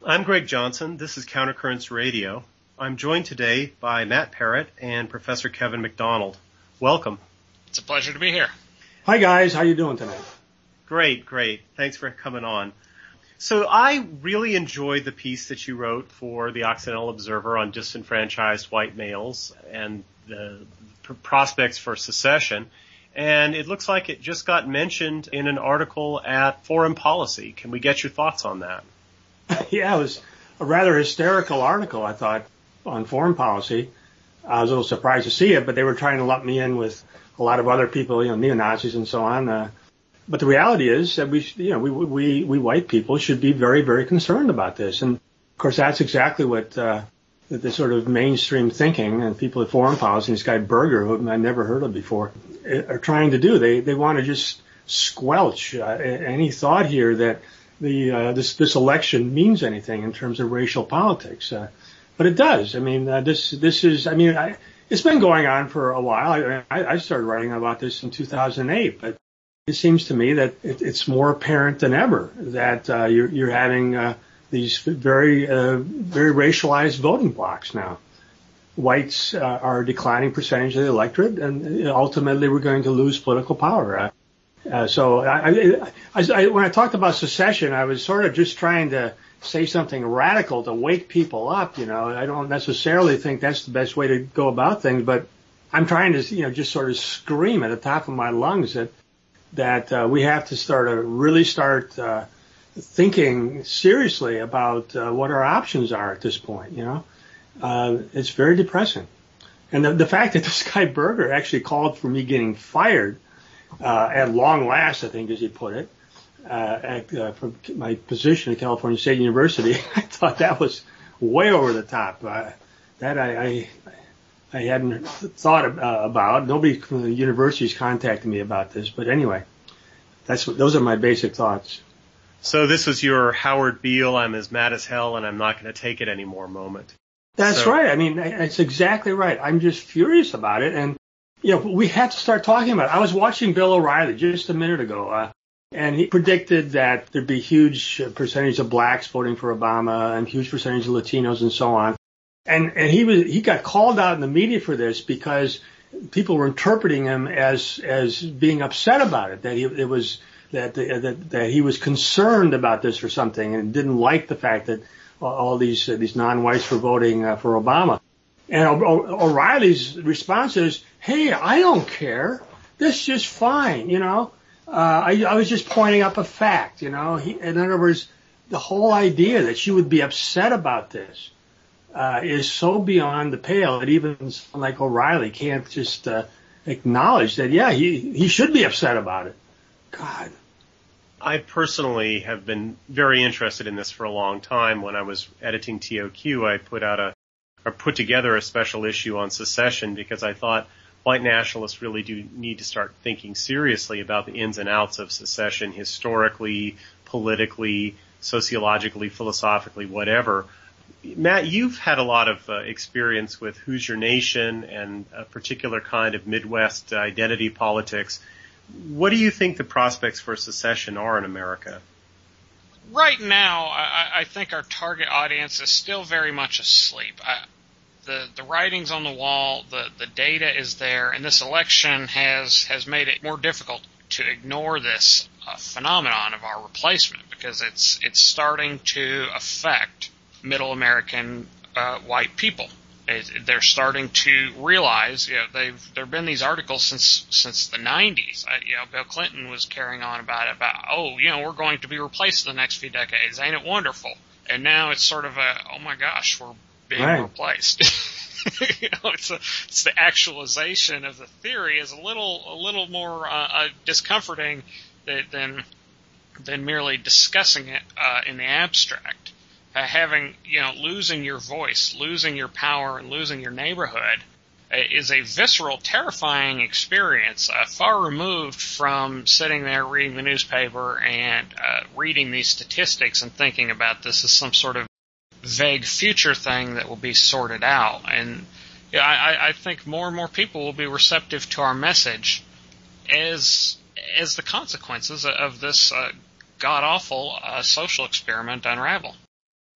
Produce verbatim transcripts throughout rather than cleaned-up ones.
I'm Greg Johnson. This is Countercurrents Radio. I'm joined today by Matt Parrott and Professor Kevin MacDonald. Welcome. It's a pleasure to be here. Hi, guys. How you doing tonight? Great, great. Thanks for coming on. So I really enjoyed the piece that you wrote for the Occidental Observer on disenfranchised white males and the pr- prospects for secession. And it looks like it just got mentioned in an article at Foreign Policy. Can we get your thoughts on that? Yeah, it was a rather hysterical article, I thought, on Foreign Policy. I was a little surprised to see it, but they were trying to lump me in with a lot of other people, you know, neo-Nazis and so on. Uh, but the reality is that we, you know, we, we, we white people should be very, very concerned about this. And of course, that's exactly what, uh, the, the sort of mainstream thinking and people at Foreign Policy, this guy Berger, who I've never heard of before, are trying to do. They, they want to just squelch uh, any thought here that the, uh, this, this election means anything in terms of racial politics. Uh, but it does. I mean, uh, this, this is, I mean, I, it's been going on for a while. I, I started writing about this in two thousand eight, but it seems to me that it, it's more apparent than ever that uh, you're, you're having uh, these very, uh, very racialized voting blocks now. Whites uh, are a declining percentage of the electorate, and ultimately we're going to lose political power. Uh, uh, so I, I, I, I, when I talked about secession, I was sort of just trying to say something radical to wake people up. You know, I don't necessarily think that's the best way to go about things, but I'm trying to, you know, just sort of scream at the top of my lungs that that uh, we have to start to really start uh, thinking seriously about uh, what our options are at this point. You know, uh, it's very depressing, and the, the fact that this guy Berger actually called for me getting fired uh, at long last, I think, as he put it. Uh, at, uh, from my position at California State University, I thought that was way over the top. Uh, that I, I, I hadn't thought uh, about. Nobody from the university's contacted me about this, but anyway, that's what, those are my basic thoughts. So this was your Howard Beale, I'm as mad as hell and I'm not going to take it anymore moment. That's so. Right. I mean, that's exactly right. I'm just furious about it. And, you know, we have to start talking about it. I was watching Bill O'Reilly just a minute ago. Uh, And he predicted that there'd be huge percentage of blacks voting for Obama and huge percentage of Latinos and so on. And and he was he got called out in the media for this because people were interpreting him as as being upset about it, that he it was that that that he was concerned about this or something and didn't like the fact that all these uh, these non-whites were voting uh, for Obama. And o- o- O'Reilly's response is, "Hey, I don't care. This is just fine, you know." Uh, I, I was just pointing up a fact, you know. He, in other words, the whole idea that she would be upset about this uh, is so beyond the pale that even someone like O'Reilly can't just uh, acknowledge that, yeah, he, he should be upset about it. God. I personally have been very interested in this for a long time. When I was editing T O Q, I put out a, or put together a special issue on secession because I thought white nationalists really do need to start thinking seriously about the ins and outs of secession, historically, politically, sociologically, philosophically, whatever. Matt, you've had a lot of uh, experience with Who's Your Nation and a particular kind of Midwest identity politics. What do you think the prospects for secession are in America? Right now, I, I think our target audience is still very much asleep. I, The, the writing's on the wall, the, the data is there, and this election has, has made it more difficult to ignore this uh, phenomenon of our replacement because it's it's starting to affect middle American uh, white people. It, they're starting to realize, you know, they've there've been these articles since since the nineties. I, you know, Bill Clinton was carrying on about it, about oh, you know, we're going to be replaced in the next few decades. Ain't it wonderful? And now it's sort of a oh my gosh, we're being right. replaced. you know, it's a, it's the actualization of the theory is a little a little more uh, uh, discomforting than, than than merely discussing it uh, in the abstract. Uh, having you know losing your voice, losing your power, and losing your neighborhood uh, is a visceral, terrifying experience, uh, far removed from sitting there reading the newspaper and uh, reading these statistics and thinking about this as some sort of vague future thing that will be sorted out. And you know, I, I think more and more people will be receptive to our message as as the consequences of this uh, god-awful uh, social experiment unravel.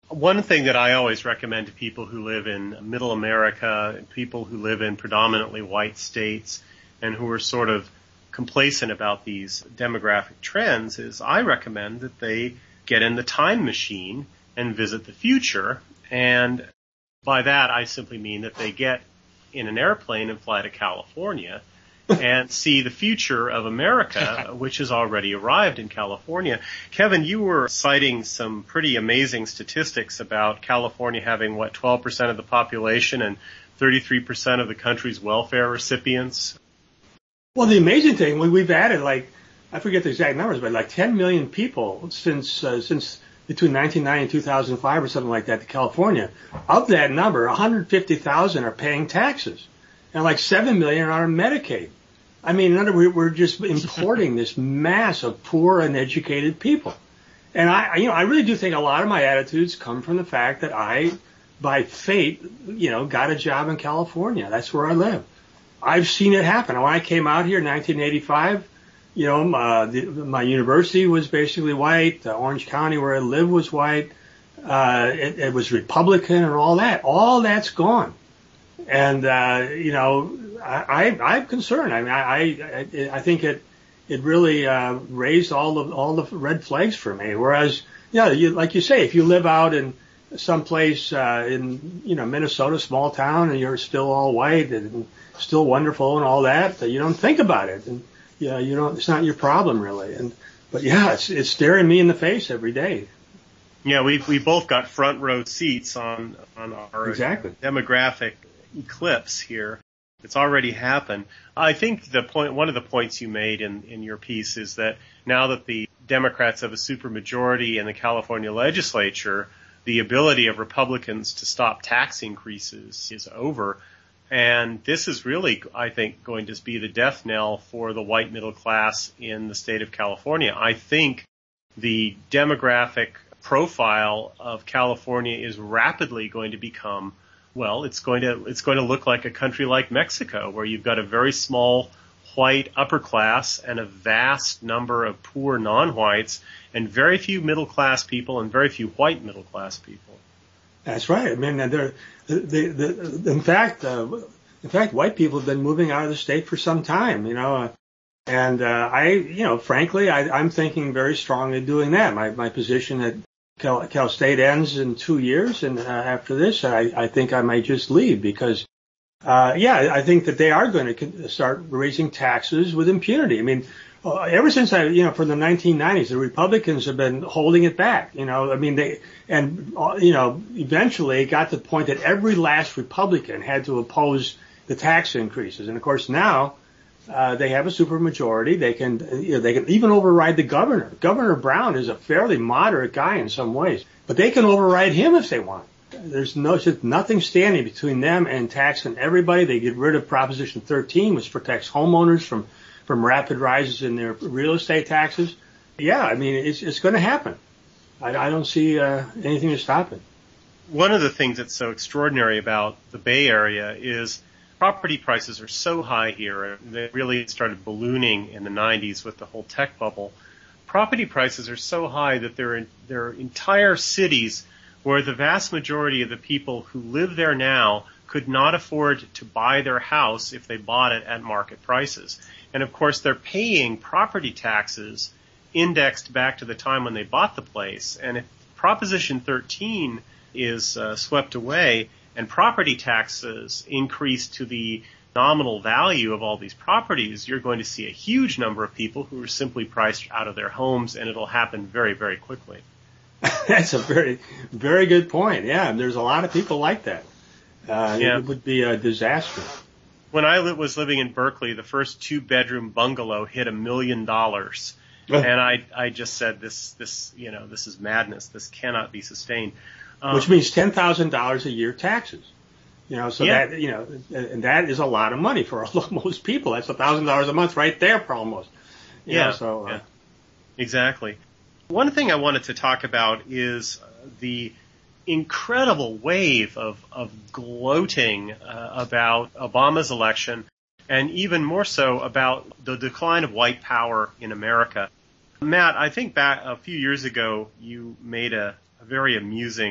One thing that I always recommend to people who live in middle America, people who live in predominantly white states, and who are sort of complacent about these demographic trends, is I recommend that they get in the time machine and visit the future. And by that, I simply mean that they get in an airplane and fly to California and see the future of America, which has already arrived in California. Kevin, you were citing some pretty amazing statistics about California having, what, twelve percent of the population and thirty-three percent of the country's welfare recipients? Well, the amazing thing, when we've added, like, I forget the exact numbers, but like ten million people since uh, since between nineteen ninety and two thousand five or something like that to California. Of that number, one hundred fifty thousand are paying taxes, and like seven million are on Medicaid. I mean, in other words, we're just importing this mass of poor and educated people. And I, you know, I really do think a lot of my attitudes come from the fact that I, by fate, you know, got a job in California. That's where I live. I've seen it happen. When I came out here in nineteen eighty-five, you know, uh, the, my university was basically white. Uh, Orange County, where I live, was white. Uh, it, it was Republican and all that. All that's gone. And, uh, you know, I, I, I'm concerned. I mean, I, I, I think it, it really, uh, raised all the, all the red flags for me. Whereas, yeah, you, like you say, if you live out in someplace, uh, in, you know, Minnesota, small town, and you're still all white and still wonderful and all that, you don't think about it. And, yeah, you don't, it's not your problem really. And, but yeah, it's, it's staring me in the face every day. Yeah, we, we both got front row seats on, on our exactly. demographic eclipse here. It's already happened. I think the point, one of the points you made in, in your piece is that now that the Democrats have a supermajority in the California legislature, the ability of Republicans to stop tax increases is over. And this is really, I think, going to be the death knell for the white middle class in the state of California. I think the demographic profile of California is rapidly going to become, well, it's going to, it's going to look like a country like Mexico, where you've got a very small white upper class and a vast number of poor non-whites and very few middle class people and very few white middle class people. That's right. I mean, they're, the, the, in fact, uh, in fact, white people have been moving out of the state for some time, you know, uh, and, uh, I, you know, frankly, I, I'm thinking very strongly doing that. My, my position at Cal, Cal State ends in two years. And uh, after this, I, I think I might just leave because, uh, yeah, I think that they are going to start raising taxes with impunity. I mean, Uh, ever since I, you know, from the nineteen nineties, the Republicans have been holding it back. You know, I mean, they, and, uh, you know, eventually it got to the point that every last Republican had to oppose the tax increases. And of course now, uh, they have a supermajority. They can, you know, they can even override the governor. Governor Brown is a fairly moderate guy in some ways, but they can override him if they want. There's no, there's nothing standing between them and taxing everybody. They get rid of Proposition thirteen, which protects homeowners from from rapid rises in their real estate taxes. Yeah, I mean, it's it's going to happen. I, I don't see uh, anything to stop it. One of the things that's so extraordinary about the Bay Area is property prices are so high here. They really started ballooning in the nineties with the whole tech bubble. Property prices are so high that there are, there are entire cities where the vast majority of the people who live there now could not afford to buy their house if they bought it at market prices. And of course, they're paying property taxes indexed back to the time when they bought the place. And if Proposition thirteen is uh, swept away and property taxes increase to the nominal value of all these properties, you're going to see a huge number of people who are simply priced out of their homes, and it'll happen very, very quickly. That's a very, very good point. Yeah, there's a lot of people like that. Uh, yeah. It would be a disaster. When I was living in Berkeley, the first two-bedroom bungalow hit a million dollars, and I I just said this this you know this is madness. This cannot be sustained. Um, Which means ten thousand dollars a year taxes. You know, so yeah. that you know, and that is a lot of money for most people. That's a thousand dollars a month right there, for almost. You yeah. know, so uh, yeah. Exactly. One thing I wanted to talk about is the incredible wave of, of gloating uh, about Obama's election, and even more so about the decline of white power in America. Matt, I think back a few years ago you made a, a very amusing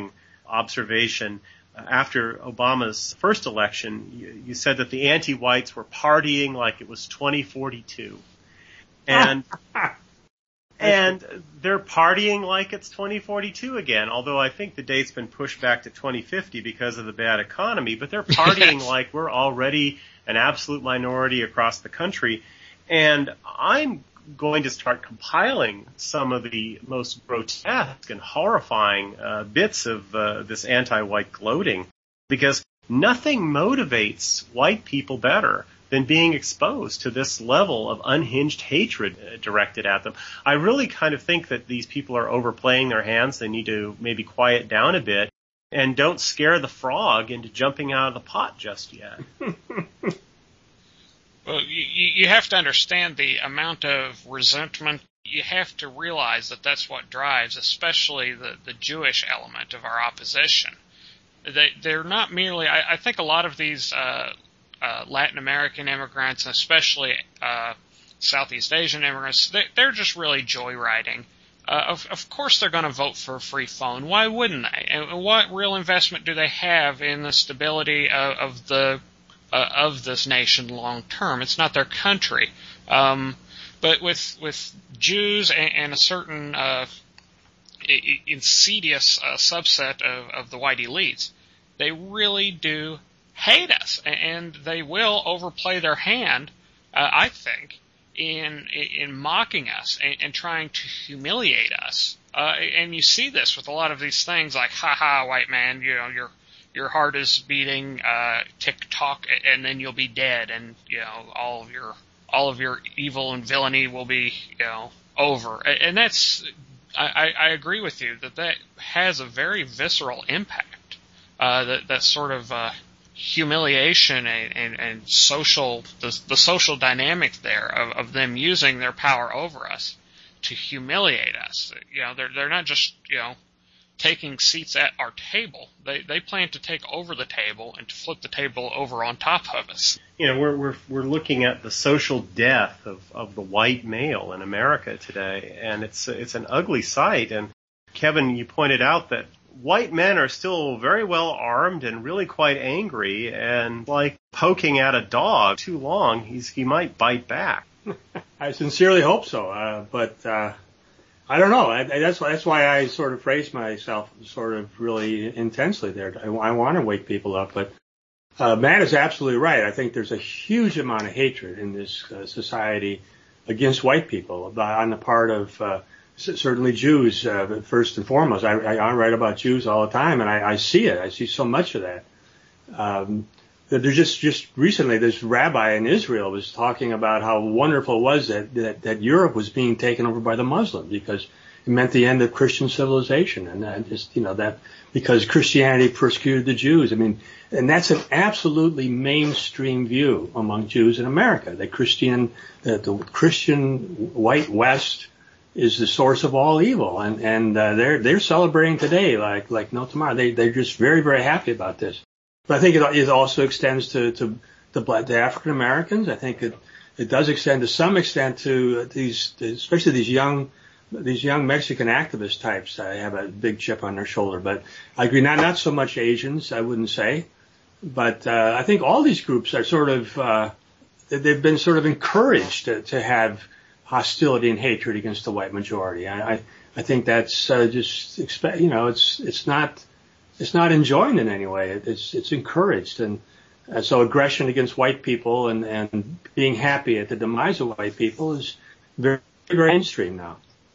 observation. Uh, after Obama's first election, you, you said that the anti-whites were partying like it was twenty forty-two. And and they're partying like it's twenty forty-two again, although I think the date's been pushed back to twenty fifty because of the bad economy, but they're partying like we're already an absolute minority across the country. And I'm going to start compiling some of the most grotesque and horrifying uh, bits of uh, this anti-white gloating, because nothing motivates white people better than being exposed to this level of unhinged hatred uh, directed at them. I really kind of think that these people are overplaying their hands. They need to maybe quiet down a bit and don't scare the frog into jumping out of the pot just yet. Well, you, you have to understand the amount of resentment. You have to realize that that's what drives, especially the, the Jewish element of our opposition. They, they're not merely, I, I think a lot of these uh, uh, Latin American immigrants, especially uh, Southeast Asian immigrants, they, they're just really joyriding. Uh, of, of course they're going to vote for a free phone. Why wouldn't they? And what real investment do they have in the stability of, of the Uh, of this nation long term? It's not their country. Um, but with with Jews and, and a certain uh, insidious uh, subset of, of the white elites, they really do hate us, and they will overplay their hand, uh, I think, in in mocking us and, and trying to humiliate us. Uh, and you see this with a lot of these things like, ha ha, white man, you know, you're Your heart is beating, uh, tick tock, and then you'll be dead, and you know all of your all of your evil and villainy will be, you know, over. And that's, I, I agree with you that that has a very visceral impact. Uh, that that sort of uh, humiliation and, and, and social the, the social dynamic there of, of them using their power over us to humiliate us. You know, they're they're not just, you know, taking seats at our table. They they plan to take over the table and to flip the table over on top of us. You know, we're we're we're looking at the social death of, of the white male in America today, and it's it's an ugly sight. And Kevin, you pointed out that white men are still very well armed and really quite angry, and like poking at a dog too long, he's he might bite back. I sincerely hope so, uh, but. Uh... I don't know. I, that's why, that's why I sort of phrased myself sort of really intensely there. I, I want to wake people up, but uh, Matt is absolutely right. I think there's a huge amount of hatred in this uh, society against white people on the part of uh, certainly Jews, uh, first and foremost. I, I, I write about Jews all the time, and I, I see it. I see so much of that. Um, There's just, just recently, this rabbi in Israel was talking about how wonderful it was that, that, that Europe was being taken over by the Muslims because it meant the end of Christian civilization. And that just, you know, that because Christianity persecuted the Jews. I mean, and that's an absolutely mainstream view among Jews in America. That Christian, that the Christian white West is the source of all evil. And, and, uh, they're, they're celebrating today like, like no tomorrow. They, they're just very, very happy about this. But I think it, it also extends to, to the black, the African Americans. I think it, it does extend to some extent to these, especially these young, these young Mexican activist types. I have a big chip on their shoulder, but I agree, not, not so much Asians, I wouldn't say. But, uh, I think all these groups are sort of, uh, they've been sort of encouraged to, to have hostility and hatred against the white majority. I, I, I think that's, uh, just expect, you know, it's, it's not, It's not enjoined in any way. It's it's encouraged, and uh, so aggression against white people and, and being happy at the demise of white people is very, very mainstream now.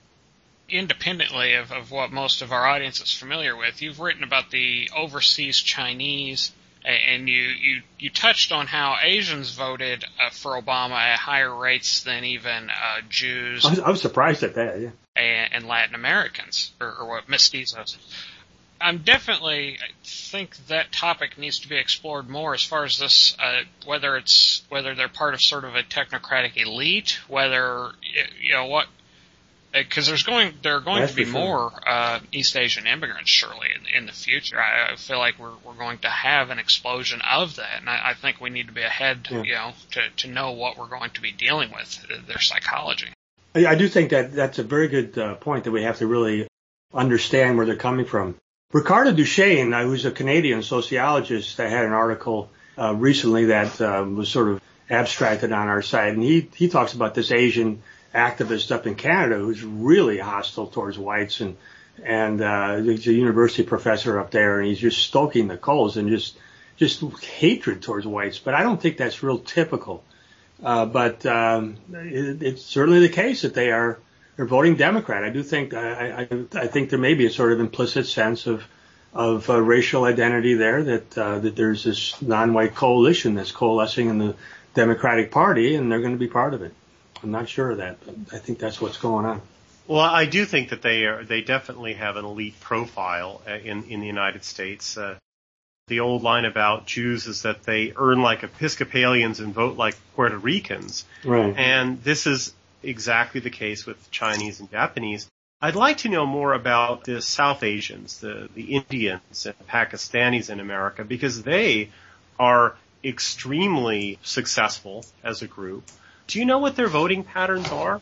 Independently of, of what most of our audience is familiar with, you've written about the overseas Chinese, and you you, you touched on how Asians voted uh, for Obama at higher rates than even uh, Jews. I was, I was surprised at that, yeah. And, and Latin Americans, or, or what mestizos. I'm definitely I think that topic needs to be explored more as far as this, uh, whether it's whether they're part of sort of a technocratic elite, whether you know what, because there's going there are going That's to be for sure. more uh, East Asian immigrants surely in, in the future. I, I feel like we're we're going to have an explosion of that, and I, I think we need to be ahead, yeah. you know, to to know what we're going to be dealing with, their psychology. I, I do think that that's a very good uh, point that we have to really understand where they're coming from. Ricardo Duchesne, uh, who's a Canadian sociologist, I had an article uh, recently that uh, was sort of abstracted on our site, and he, he talks about this Asian activist up in Canada who's really hostile towards whites, and and uh, he's a university professor up there, and he's just stoking the coals and just just hatred towards whites. But I don't think that's real typical. Uh, but um, it, it's certainly the case that they are they're voting Democrat. I do think I, I, I think there may be a sort of implicit sense of of uh, racial identity there, that uh, that there's this non-white coalition that's coalescing in the Democratic Party, and they're going to be part of it. I'm not sure of that, but I think that's what's going on. Well, I do think that they are. They definitely have an elite profile in in the United States. Uh, the old line about Jews is that they earn like Episcopalians and vote like Puerto Ricans. Right. And this is exactly the case with Chinese and Japanese. I'd like to know more about the South Asians, the, the Indians and Pakistanis in America, because they are extremely successful as a group. Do you know what their voting patterns are?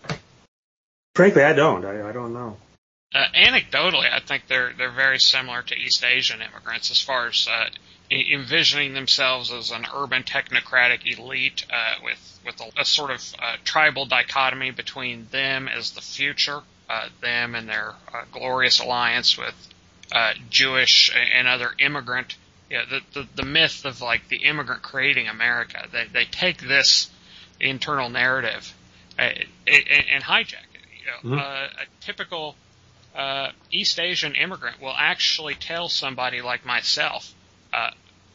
Frankly, I don't. I, I don't know. Uh, anecdotally, I think they're they're very similar to East Asian immigrants as far as uh, envisioning themselves as an urban technocratic elite uh, with with a, a sort of uh, tribal dichotomy between them as the future, uh, them and their uh, glorious alliance with uh, Jewish and other immigrant. Yeah, the, the the myth of like the immigrant creating America. They they take this internal narrative uh, and, and hijack it. You know, Mm-hmm. uh, a typical uh, East Asian immigrant will actually tell somebody like myself, uh,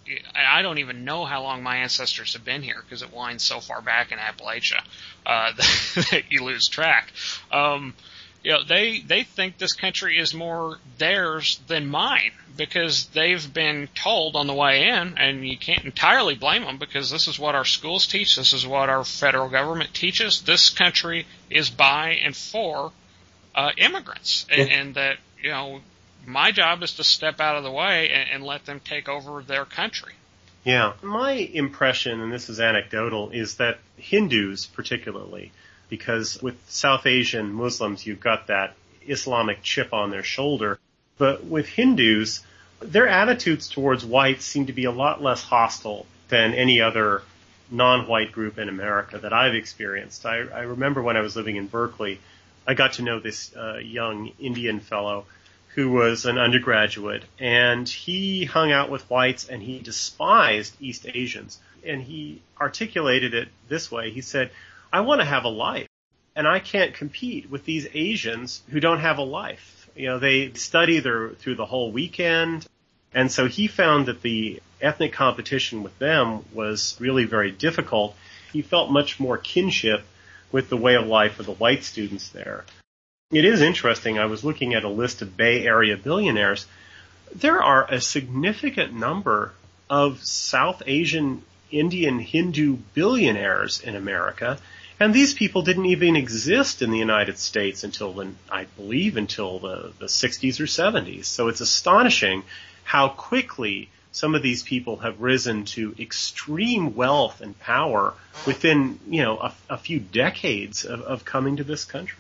I don't even know how long my ancestors have been here because it winds so far back in Appalachia uh, that you lose track. Um, you know, they they think this country is more theirs than mine because they've been told on the way in, and you can't entirely blame them because this is what our schools teach, this is what our federal government teaches. This country is by and for uh, immigrants, and, and that, you know, my job is to step out of the way and, and let them take over their country. Yeah. My impression, and this is anecdotal, is that Hindus particularly, because with South Asian Muslims, you've got that Islamic chip on their shoulder. But with Hindus, their attitudes towards whites seem to be a lot less hostile than any other non-white group in America that I've experienced. I, I remember when I was living in Berkeley, I got to know this uh, young Indian fellow who was an undergraduate, and he hung out with whites and he despised East Asians. And he articulated it this way. He said, I want to have a life, and I can't compete with these Asians who don't have a life. You know, they study their, through the whole weekend, and so he found that the ethnic competition with them was really very difficult. He felt much more kinship with the way of life of the white students there. It is interesting. I was looking at a list of Bay Area billionaires. There are a significant number of South Asian, Indian, Hindu billionaires in America. And these people didn't even exist in the United States until, the, I believe, until the, the sixties or seventies. So it's astonishing how quickly some of these people have risen to extreme wealth and power within, you know, a, a few decades of, of coming to this country.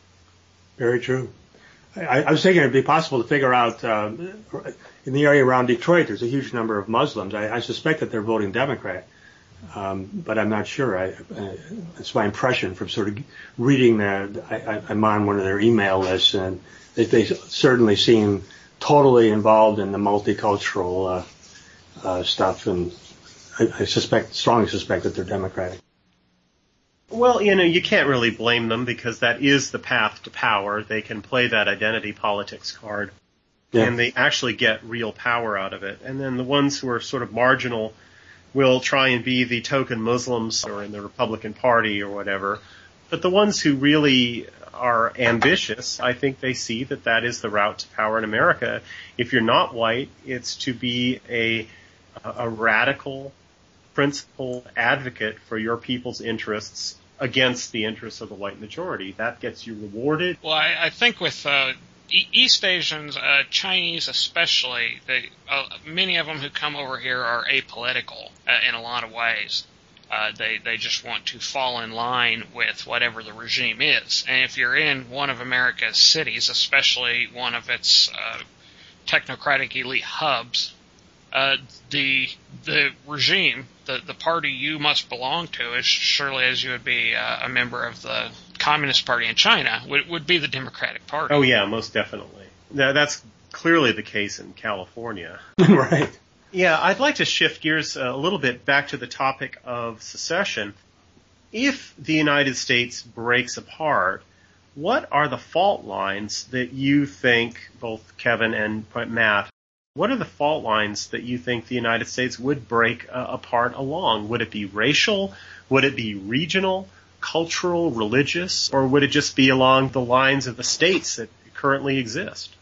Very true. I, I was thinking it'd be possible to figure out, uh, in the area around Detroit, there's a huge number of Muslims. I, I suspect that they're voting Democrat. Um, but I'm not sure. I, uh, it's my impression from sort of reading the, I, I'm on one of their email lists, and they, they certainly seem totally involved in the multicultural, uh, uh, stuff, and I, I suspect, strongly suspect that they're Democratic. Well, you know, you can't really blame them because that is the path to power. They can play that identity politics card, yeah. And they actually get real power out of it. And then the ones who are sort of marginal will try and be the token Muslims or in the Republican Party or whatever. But the ones who really are ambitious, I think they see that that is the route to power in America. If you're not white, it's to be a, a radical, principled advocate for your people's interests against the interests of the white majority. That gets you rewarded. Well, I, I think with uh, East Asians, uh, Chinese especially, they, uh, many of them who come over here are apolitical uh, in a lot of ways. Uh, they they just want to fall in line with whatever the regime is. And if you're in one of America's cities, especially one of its uh, technocratic elite hubs, uh, the the regime, the the party you must belong to, as surely as you would be uh, a member of the Communist Party in China, would would be the Democratic Party. Oh yeah, most definitely. Now, that's clearly the case in California. Right. Yeah, I'd like to shift gears a little bit back to the topic of secession. If the United States breaks apart, what are the fault lines that you think, both Kevin and Matt, what are the fault lines that you think the United States would break uh, apart along? Would it be racial? Would it be regional, cultural, religious? Or would it just be along the lines of the states that currently exist?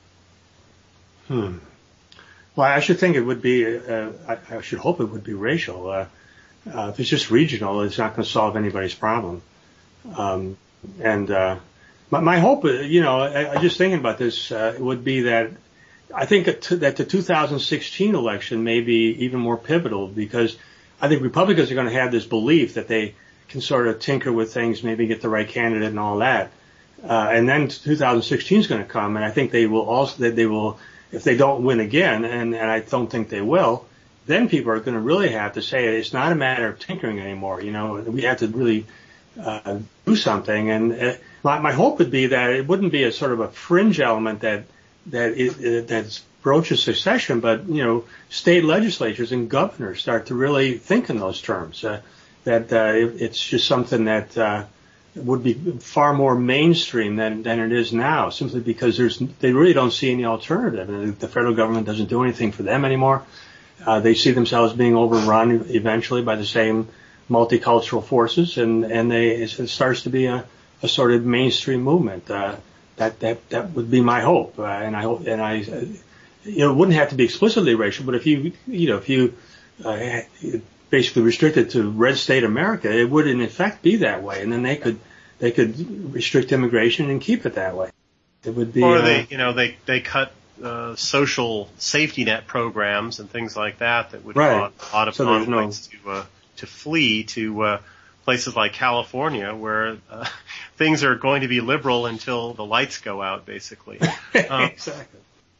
Hmm. Well, I should think it would be, uh, I, I should hope it would be racial. Uh, uh, if it's just regional, it's not going to solve anybody's problem. Um, and uh, my, my hope, you know, I, I just thinking about this, uh, would be that I think that, to, that the two thousand sixteen election may be even more pivotal, because I think Republicans are going to have this belief that they can sort of tinker with things, maybe get the right candidate and all that. Uh, and then two thousand sixteen is going to come, and I think they will also, that they will, if they don't win again, and, and I don't think they will, then people are going to really have to say it's not a matter of tinkering anymore. You know, we have to really uh, do something. And uh, my, my hope would be that it wouldn't be a sort of a fringe element that that it, that broaches secession, but you know, state legislatures and governors start to really think in those terms. Uh, that uh, it, it's just something that uh, would be far more mainstream than than it is now, simply because there's they really don't see any alternative. And the federal government doesn't do anything for them anymore. Uh, they see themselves being overrun eventually by the same multicultural forces, and and they it starts to be a, a sort of mainstream movement. Uh, that that that would be my hope, uh, and I hope and I, uh, you know, it wouldn't have to be explicitly racial, but if you you know if you uh, basically restricted to red state America, it would in effect be that way, and then they could they could restrict immigration and keep it that way. It would be, or uh, they you know they they cut uh, social safety net programs and things like that that would right. cause a lot of so conflicts no, to uh, to flee to uh, places like California, where uh, things are going to be liberal until the lights go out, basically. Um, exactly.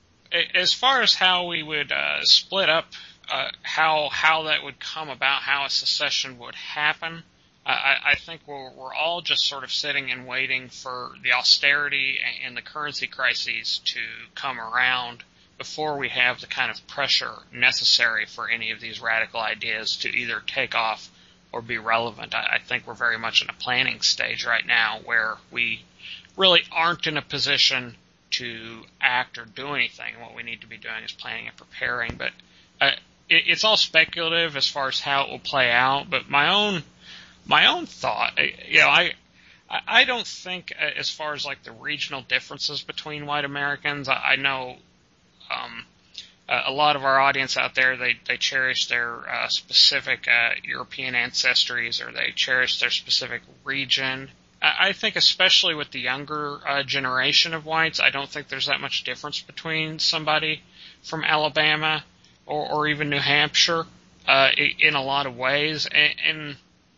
As far as how we would uh, split up, uh, how how that would come about, how a secession would happen, I, I think we're, we're all just sort of sitting and waiting for the austerity and the currency crises to come around before we have the kind of pressure necessary for any of these radical ideas to either take off or be relevant. I, I think we're very much in a planning stage right now where we really aren't in a position to act or do anything. What we need to be doing is planning and preparing. But uh, it, it's all speculative as far as how it will play out. But my own my own thought, you know, I I don't think as far as like the regional differences between white Americans. I, I know um, a lot of our audience out there, they, they cherish their uh, specific uh, European ancestries, or they cherish their specific region. I, I think especially with the younger uh, generation of whites, I don't think there's that much difference between somebody from Alabama or, or even New Hampshire uh, in a lot of ways. And, and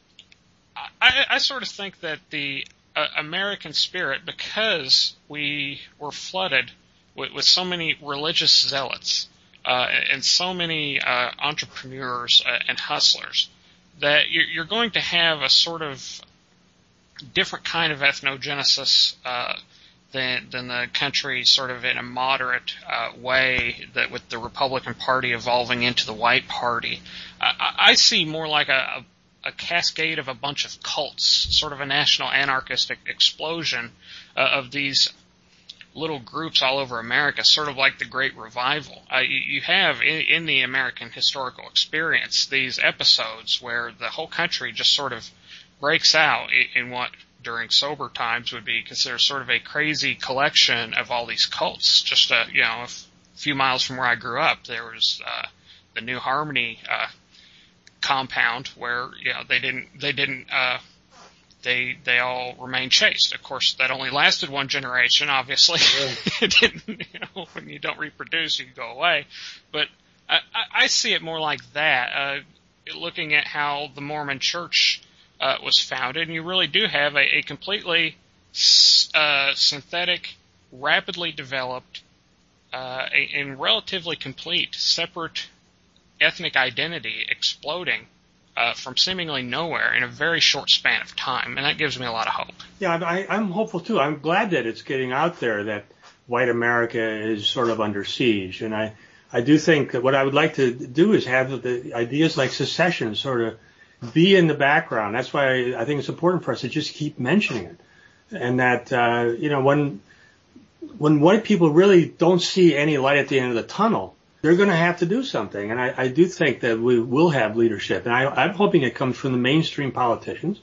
I, I sort of think that the uh, American spirit, because we were flooded with, with so many religious zealots, Uh, and so many uh, entrepreneurs uh, and hustlers, that you're, you're going to have a sort of different kind of ethnogenesis uh, than than the country sort of in a moderate uh, way, that with the Republican Party evolving into the white party. I, I see more like a, a, a cascade of a bunch of cults, sort of a national anarchist explosion uh, of these little groups all over America, sort of like the Great Revival. Uh, you, you have in, in the American historical experience these episodes where the whole country just sort of breaks out in, in what during sober times would be considered sort of a crazy collection of all these cults. Just a, you know, a f- few miles from where I grew up, there was uh, the New Harmony uh, compound where, you know, they didn't they didn't uh, They they all remained chaste. Of course, that only lasted one generation. Obviously, it didn't. You know, when you don't reproduce, you go away. But I, I see it more like that. Uh, looking at how the Mormon Church uh, was founded, and you really do have a, a completely uh, synthetic, rapidly developed uh, a, a relatively complete, separate ethnic identity exploding uh, from seemingly nowhere in a very short span of time, and that gives me a lot of hope. Yeah, I, I'm hopeful too. I'm glad that it's getting out there that white America is sort of under siege, and I, I do think that what I would like to do is have the ideas like secession sort of be in the background. That's why I think it's important for us to just keep mentioning it, and that uh, you know when when white people really don't see any light at the end of the tunnel, they're going to have to do something. And I, I do think that we will have leadership, and I, I'm hoping it comes from the mainstream politicians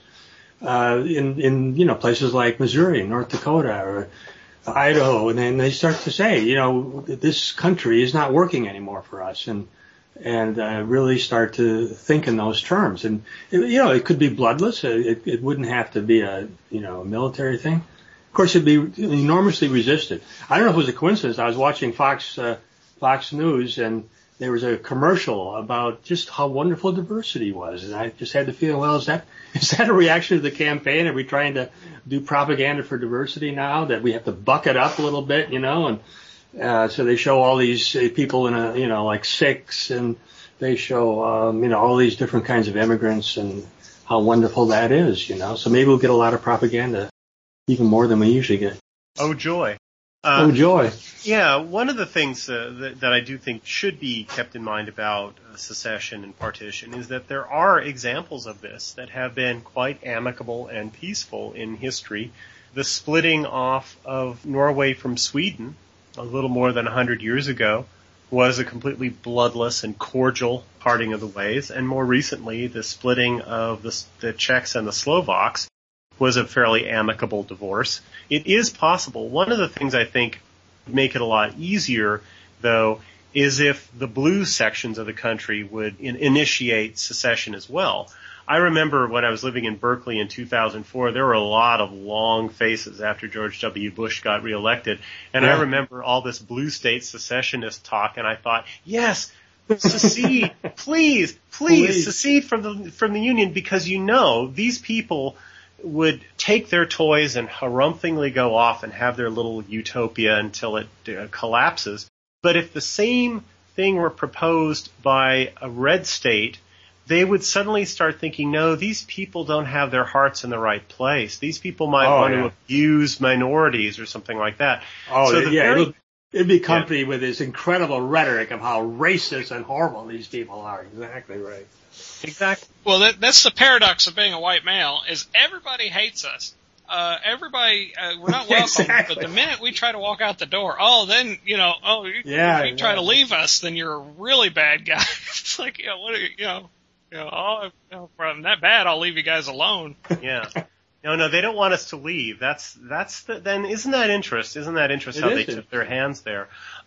uh, in in you know places like Missouri, North Dakota, or Idaho, and then they start to say, you know, this country is not working anymore for us, and and uh, really start to think in those terms. And it, you know, it could be bloodless. It, it wouldn't have to be a you know a military thing. Of course, it'd be enormously resisted. I don't know if it was a coincidence. I was watching Fox uh, Fox News, and there was a commercial about just how wonderful diversity was, and I just had the feeling, well, is that is that a reaction to the campaign? Are we trying to do propaganda for diversity now, that we have to buck it up a little bit, you know? And uh, so they show all these uh, people in a, you know, like Sikhs, and they show, um, you know, all these different kinds of immigrants and how wonderful that is, you know? So maybe we'll get a lot of propaganda, even more than we usually get. Oh, joy. Uh, oh, joy. Yeah, one of the things uh, that, that I do think should be kept in mind about uh, secession and partition is that there are examples of this that have been quite amicable and peaceful in history. The splitting off of Norway from Sweden a little more than one hundred years ago was a completely bloodless and cordial parting of the ways, and more recently, the splitting of the, the Czechs and the Slovaks was a fairly amicable divorce. It is possible. One of the things I think would make it a lot easier, though, is if the blue sections of the country would in- initiate secession as well. I remember when I was living in Berkeley in two thousand four, there were a lot of long faces after George W. Bush got reelected. And yeah. I remember all this blue state secessionist talk, and I thought, yes, secede, please, please, please secede from the, from the Union, because you know these people would take their toys and harumphingly go off and have their little utopia until it uh, collapses. But if the same thing were proposed by a red state, they would suddenly start thinking, no, these people don't have their hearts in the right place. These people might oh, want yeah. to abuse minorities or something like that. Oh, so the yeah. very, it'll, it'd be accompanied yeah. with this incredible rhetoric of how racist and horrible these people are. Exactly right. Exactly. Well, that, that's the paradox of being a white male, is everybody hates us. Uh, everybody, uh, we're not welcome, exactly. But the minute we try to walk out the door, oh, then, you know, oh, you, yeah, if you try yeah. to leave us, then you're a really bad guy. It's like, you know, what are you, you know, you know, oh, you know, if I'm that bad, I'll leave you guys alone. Yeah. No, no, they don't want us to leave. That's, that's the, then isn't that interest? Isn't that interest it how is they took their hands there?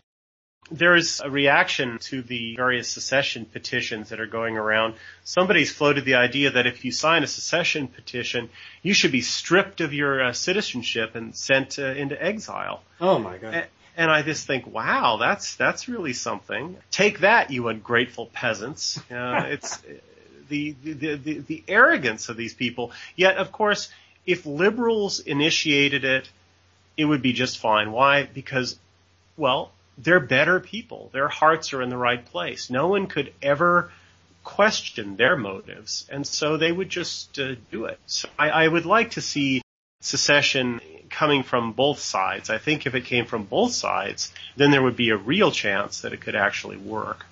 There's a reaction to the various secession petitions that are going around. Somebody's floated the idea that if you sign a secession petition, you should be stripped of your uh, citizenship and sent uh, into exile. Oh my God. And, and I just think, wow, that's, that's really something. Take that, you ungrateful peasants. Uh, it's the, the, the, the arrogance of these people. Yet, of course, if liberals initiated it, it would be just fine. Why? Because, well, they're better people. Their hearts are in the right place. No one could ever question their motives, and so they would just uh, do it. So I, I would like to see secession coming from both sides. I think if it came from both sides, then there would be a real chance that it could actually work.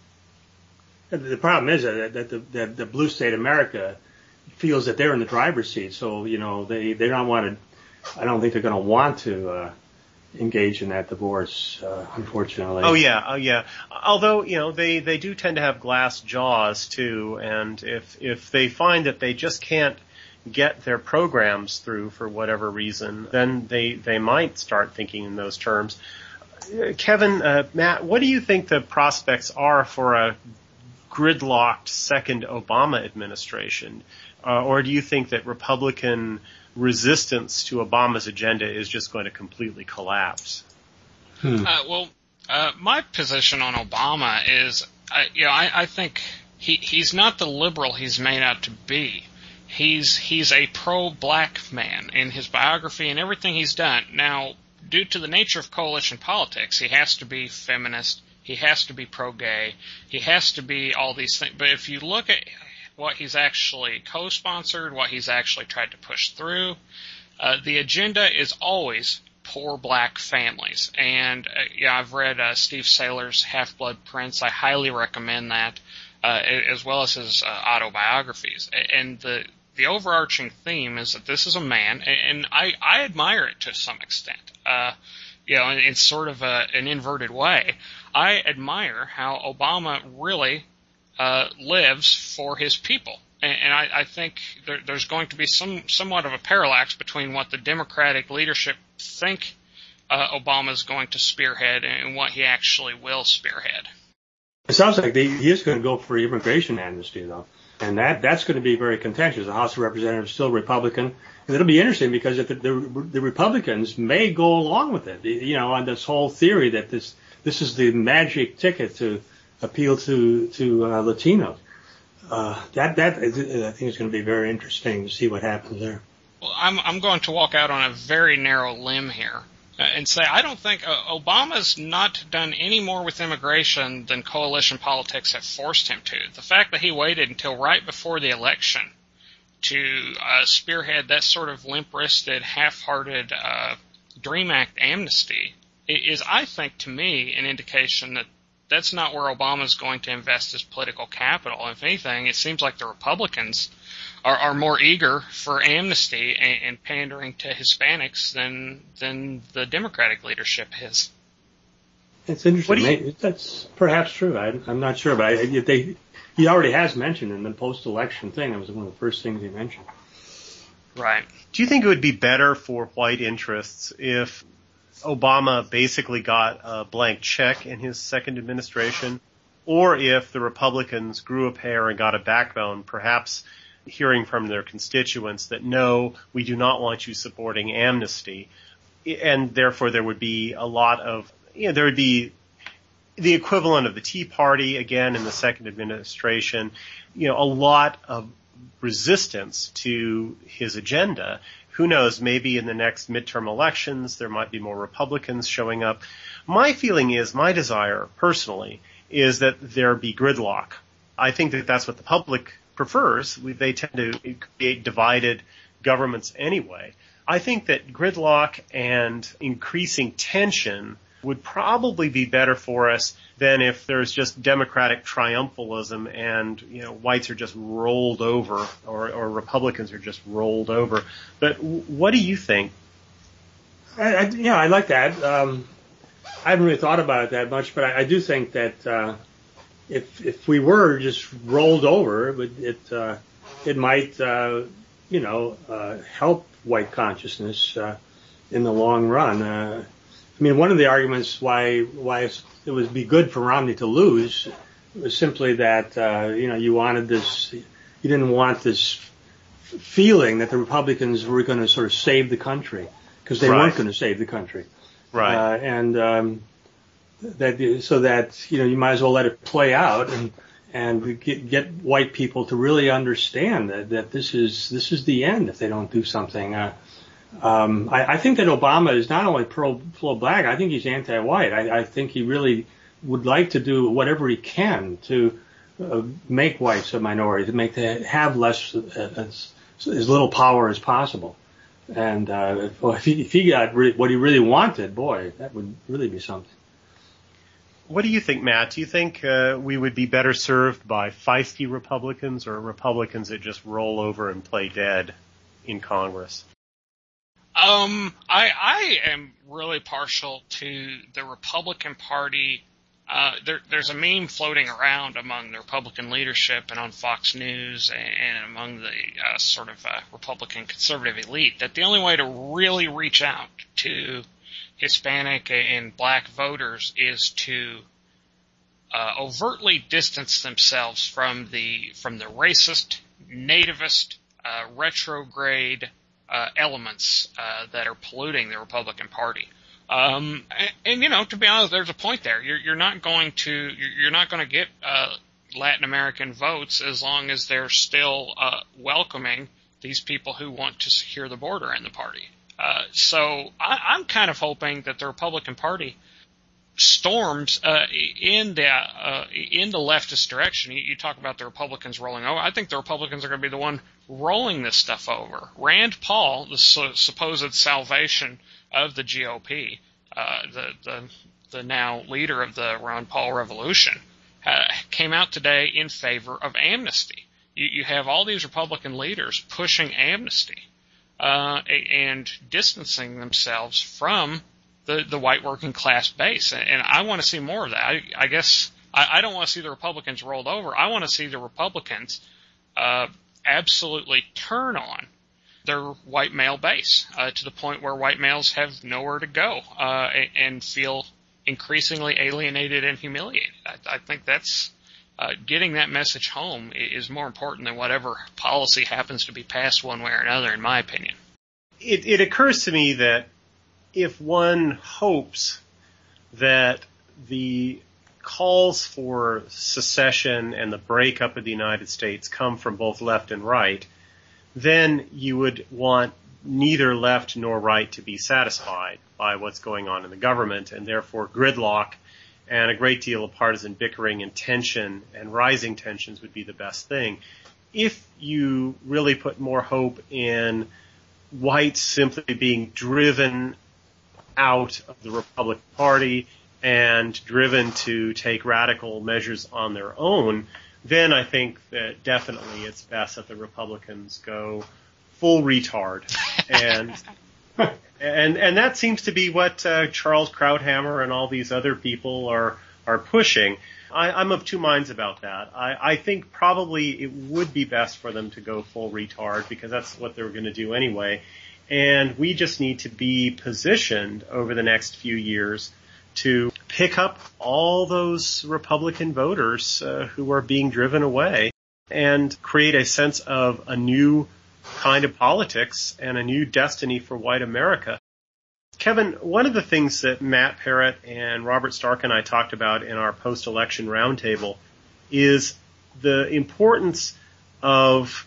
The problem is that, that, the, that the blue state America feels that they're in the driver's seat, so, you know, they, they don't want to, I don't think they're going to want to uh, engage in that divorce, uh, unfortunately. Oh yeah, oh yeah. Although, you know, they, they do tend to have glass jaws too, and if, if they find that they just can't get their programs through for whatever reason, then they, they might start thinking in those terms. Uh, Kevin, uh, Matt, what do you think the prospects are for a gridlocked second Obama administration? Uh, or do you think that Republican resistance to Obama's agenda is just going to completely collapse? Hmm. Uh, well, uh, my position on Obama is, uh, you know, I, I think he he's not the liberal he's made out to be. He's he's a pro-black man in his biography and everything he's done. Now, due to the nature of coalition politics, he has to be feminist, he has to be pro-gay, he has to be all these things. But if you look at what he's actually co-sponsored, what he's actually tried to push through, uh, the agenda is always poor black families. And uh, yeah, I've read uh, Steve Saylor's Half-Blood Prince. I highly recommend that, uh, as well as his uh, autobiographies. And the the overarching theme is that this is a man, and I, I admire it to some extent. Uh, you know, in, in sort of a, an inverted way. I admire how Obama really uh, lives for his people. And, and I, I think there, there's going to be some somewhat of a parallax between what the Democratic leadership think uh, Obama is going to spearhead and what he actually will spearhead. It sounds like they, he is going to go for immigration amnesty, though. And that that's going to be very contentious. The House of Representatives is still Republican. And it'll be interesting because if the, the, the Republicans may go along with it, you know, on this whole theory that this this is the magic ticket to appeal to, to uh, Latinos. Uh, that, that, I think is going to be very interesting to see what happens there. Well, I'm, I'm going to walk out on a very narrow limb here uh, and say I don't think uh, Obama's not done any more with immigration than coalition politics have forced him to. The fact that he waited until right before the election to uh, spearhead that sort of limp-wristed, half-hearted uh, Dream Act amnesty is, I think, to me, an indication that that's not where Obama's going to invest his political capital. If anything, it seems like the Republicans are, are more eager for amnesty and, and pandering to Hispanics than than the Democratic leadership is. It's interesting. You, that's perhaps true. I, I'm not sure, but I, they, he already has mentioned in the post-election thing. That was one of the first things he mentioned. Right. Do you think it would be better for white interests if Obama basically got a blank check in his second administration, or if the Republicans grew a pair and got a backbone, perhaps hearing from their constituents that no, we do not want you supporting amnesty, and therefore there would be a lot of, you know, there would be the equivalent of the Tea Party again in the second administration, you know, a lot of resistance to his agenda. Who knows, maybe in the next midterm elections there might be more Republicans showing up. My feeling is, my desire personally, is that there be gridlock. I think that that's what the public prefers. They tend to create divided governments anyway. I think that gridlock and increasing tension would probably be better for us than if there's just democratic triumphalism and, you know, whites are just rolled over or, or Republicans are just rolled over. But what do you think? I, I, yeah, I like that. Um, I haven't really thought about it that much, but I, I do think that uh, if if we were just rolled over, it would, it, uh, it might, uh, you know, uh, help white consciousness uh, in the long run. Uh, I mean, one of the arguments why why it would be good for Romney to lose was simply that uh, you know you wanted this, you didn't want this feeling that the Republicans were going to sort of save the country because they right. weren't going to save the country, right? Uh, and um, that so that you know you might as well let it play out and and get, get white people to really understand that that this is this is the end if they don't do something. Uh, Um, I, I think that Obama is not only pro, pro-black, I think he's anti-white. I, I think he really would like to do whatever he can to uh, make whites a minority, to make them have less, uh, as, as little power as possible. And uh, if, well, if, he, if he got re- what he really wanted, boy, that would really be something. What do you think, Matt? Do you think uh, we would be better served by feisty Republicans or Republicans that just roll over and play dead in Congress? Um, I, I am really partial to the Republican Party. Uh, there, there's a meme floating around among the Republican leadership and on Fox News and, and among the uh, sort of uh, Republican conservative elite that the only way to really reach out to Hispanic and black voters is to uh, overtly distance themselves from the from the racist, nativist, uh, retrograde Uh, elements uh, that are polluting the Republican Party, um, and, and you know, to be honest, there's a point there. You're, you're not going to you're, you're not going to get uh, Latin American votes as long as they're still uh, welcoming these people who want to secure the border in the party. Uh, so I, I'm kind of hoping that the Republican Party storms uh, in the uh, in the leftist direction. You, you talk about the Republicans rolling over. I think the Republicans are going to be the one rolling this stuff over. Rand Paul, the su- supposed salvation of the G O P, uh, the the the now leader of the Ron Paul revolution, uh, came out today in favor of amnesty. You, you have all these Republican leaders pushing amnesty uh, and distancing themselves from the, the white working class base. And, and I want to see more of that. I, I guess I, I don't want to see the Republicans rolled over. I want to see the Republicans uh, absolutely turn on their white male base uh, to the point where white males have nowhere to go uh, and feel increasingly alienated and humiliated. I, I think that's uh, getting that message home is more important than whatever policy happens to be passed one way or another, in my opinion. It, it occurs to me that if one hopes that the calls for secession and the breakup of the United States come from both left and right, then you would want neither left nor right to be satisfied by what's going on in the government, and therefore gridlock and a great deal of partisan bickering and tension and rising tensions would be the best thing. If you really put more hope in whites simply being driven out of the Republican Party and driven to take radical measures on their own, then I think that definitely it's best that the Republicans go full retard. And and and that seems to be what uh, Charles Krauthammer and all these other people are are pushing. I, I'm of two minds about that. I, I think probably it would be best for them to go full retard because that's what they're going to do anyway. And we just need to be positioned over the next few years to pick up all those Republican voters uh, who are being driven away and create a sense of a new kind of politics and a new destiny for white America. Kevin, one of the things that Matt Parrott and Robert Stark and I talked about in our post-election roundtable is the importance of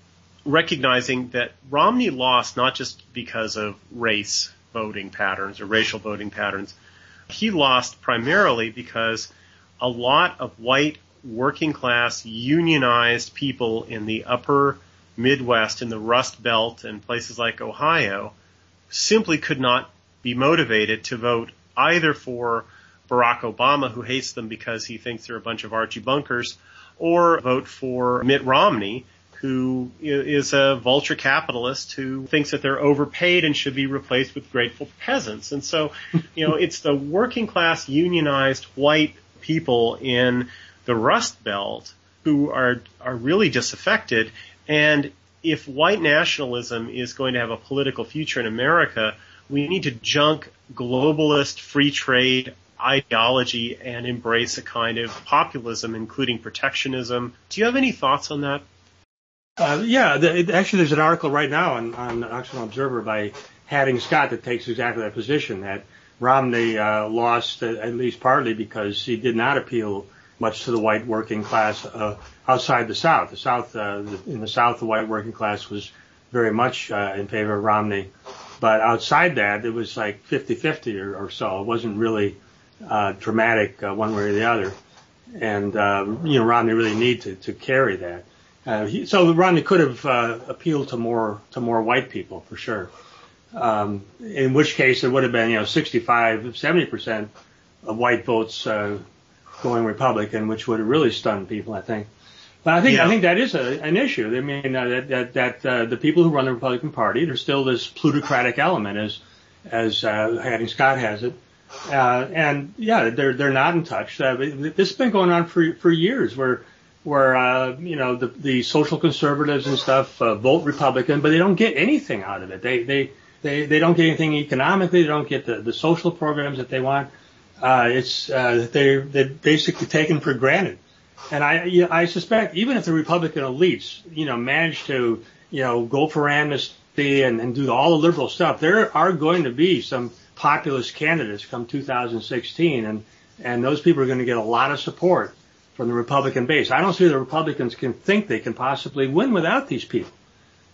recognizing that Romney lost not just because of race voting patterns or racial voting patterns. He lost primarily because a lot of white working class unionized people in the upper Midwest, in the Rust Belt and places like Ohio, simply could not be motivated to vote either for Barack Obama, who hates them because he thinks they're a bunch of Archie Bunkers, or vote for Mitt Romney, who is a vulture capitalist who thinks that they're overpaid and should be replaced with grateful peasants. And so, you know, it's the working class unionized white people in the Rust Belt who are are really disaffected. And if white nationalism is going to have a political future in America, we need to junk globalist free trade ideology and embrace a kind of populism, including protectionism. Do you have any thoughts on that? Uh, yeah, the, it, actually there's an article right now on, on the National Observer by Hadding Scott that takes exactly that position, that Romney uh, lost uh, at least partly because he did not appeal much to the white working class uh, outside the South. The South, uh, the, in the South, the white working class was very much uh, in favor of Romney. But outside that, it was like fifty-fifty or, or so. It wasn't really uh, dramatic uh, one way or the other. And, uh, you know, Romney really needed to, to carry that. Uh, he, so Romney could have uh, appealed to more to more white people for sure. Um, in which case it would have been, you know, sixty-five, seventy percent of white votes uh, going Republican, which would have really stunned people, I think. But I think yeah. I think that is a, an issue. I mean, uh, that that, that uh, the people who run the Republican Party, there's still this plutocratic element, as as uh, Hadding Scott has it. Uh, and yeah, they're they're not in touch. Uh, this has been going on for for years, where. where, uh, you know, the, the social conservatives and stuff, uh, vote Republican, but they don't get anything out of it. They, they, they, they don't get anything economically. They don't get the, the social programs that they want. Uh, it's, uh, they're, they're basically taken for granted. And I, you know, I suspect even if the Republican elites, you know, manage to, you know, go for amnesty and, and do all the liberal stuff, there are going to be some populist candidates come two thousand sixteen, and, and those people are going to get a lot of support from the Republican base. I don't see the Republicans can think they can possibly win without these people.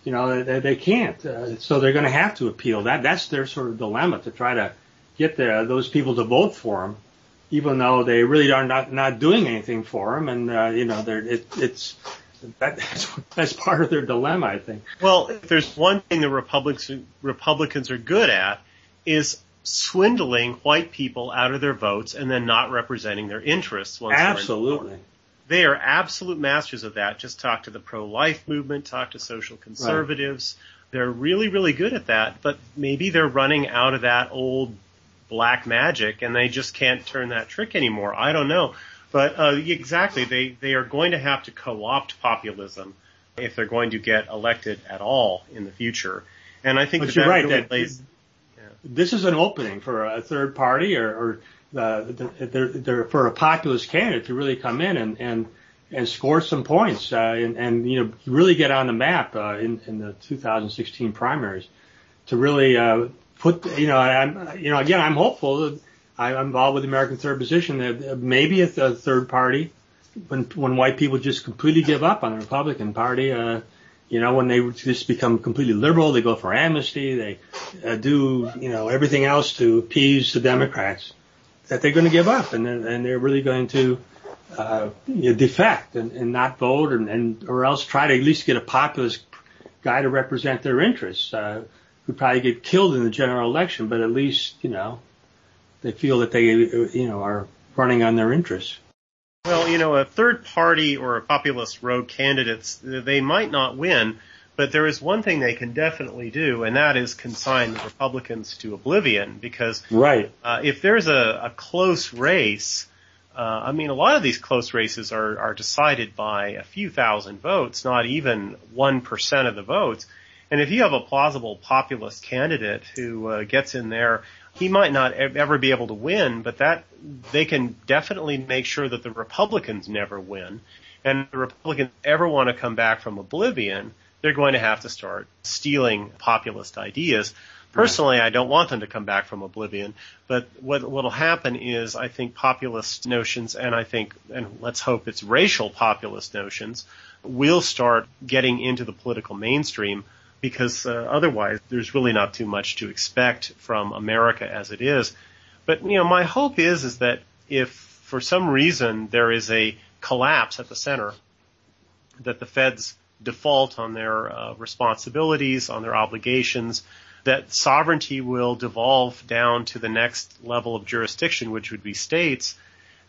You know, they, they can't. Uh, so they're going to have to appeal. That That's their sort of dilemma, to try to get the, those people to vote for them, even though they really are not, not doing anything for them. And, uh, you know, they're, it, it's, that, that's, that's part of their dilemma, I think. Well, if there's one thing the Republicans, Republicans are good at, is swindling white people out of their votes and then not representing their interests. Once Absolutely. They are absolute masters of that. Just talk to the pro-life movement, talk to social conservatives. Right. They're really, really good at that, but maybe they're running out of that old black magic and they just can't turn that trick anymore. I don't know. But uh, exactly, they, they are going to have to co-opt populism if they're going to get elected at all in the future. And I think but that you're that right, really that, plays... This is an opening for a third party or, or uh, they're, they're for a populist candidate to really come in and, and, and score some points uh, and, and, you know, really get on the map uh, in, in the two thousand sixteen primaries to really uh, put, you know, I'm, you know, again, I'm hopeful that I'm involved with the American Third Position that maybe a third party, when, when white people just completely give up on the Republican Party, uh, you know, when they just become completely liberal, they go for amnesty, they uh, do, you know, everything else to appease the Democrats, that they're going to give up and they're, and they're really going to uh, you know, defect and, and not vote and, and or else try to at least get a populist guy to represent their interests, uh, who'd probably get killed in the general election, but at least, you know, they feel that they, you know, are running on their interests. Well, you know, a third party or a populist rogue candidates, they might not win, but there is one thing they can definitely do, and that is consign the Republicans to oblivion. Because right. uh, if there's a, a close race, uh, I mean, a lot of these close races are, are decided by a few thousand votes, not even one percent of the votes. And if you have a plausible populist candidate who uh, gets in there, he might not ever be able to win, but that they can definitely make sure that the Republicans never win. And if the Republicans ever want to come back from oblivion, they're going to have to start stealing populist ideas. Personally, I don't want them to come back from oblivion, but what what'll happen is I think populist notions, and I think, and let's hope it's racial populist notions, will start getting into the political mainstream. Because uh, otherwise, there's really not too much to expect from America as it is. But, you know, my hope is, is that if for some reason there is a collapse at the center, that the feds default on their uh, responsibilities, on their obligations, that sovereignty will devolve down to the next level of jurisdiction, which would be states.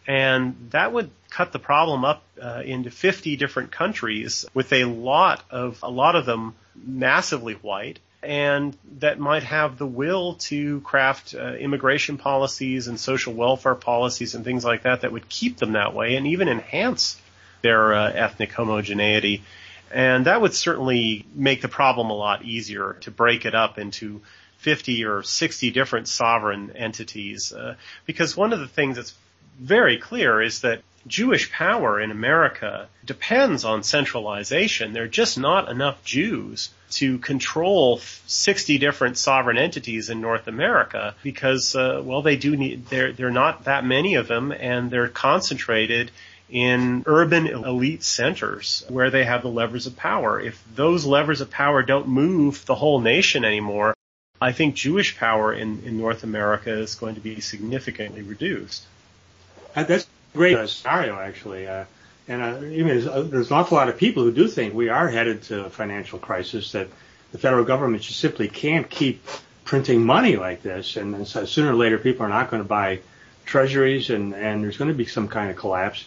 And that would cut the problem up uh, into fifty different countries with a lot of, a lot of them massively white, and that might have the will to craft uh, immigration policies and social welfare policies and things like that that would keep them that way and even enhance their uh, ethnic homogeneity. And that would certainly make the problem a lot easier to break it up into fifty or sixty different sovereign entities. Uh, because one of the things that's very clear is that Jewish power in America depends on centralization. There are just not enough Jews to control sixty different sovereign entities in North America because, uh, well, they do need, there, there are not that many of them, and they're concentrated in urban elite centers where they have the levers of power. If those levers of power don't move the whole nation anymore, I think Jewish power in, in North America is going to be significantly reduced. That's a great scenario, actually. Uh, and uh, even there's, uh, there's an awful lot of people who do think we are headed to a financial crisis, that the federal government just simply can't keep printing money like this. And, and so sooner or later, people are not going to buy treasuries, and, and there's going to be some kind of collapse.